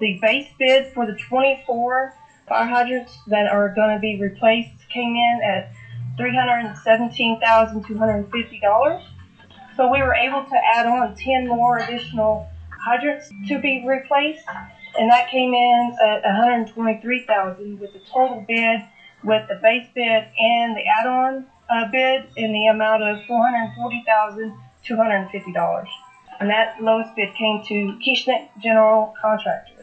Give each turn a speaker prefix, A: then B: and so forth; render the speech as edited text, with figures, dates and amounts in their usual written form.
A: The base bid for the 24 fire hydrants that are going to be replaced came in at $317,250. So we were able to add on 10 more additional hydrants to be replaced, and that came in at $123,000 with the total bid with the base bid and the add-on bid in the amount of $440,250. And that lowest bid came to Kieschnick General Contractors.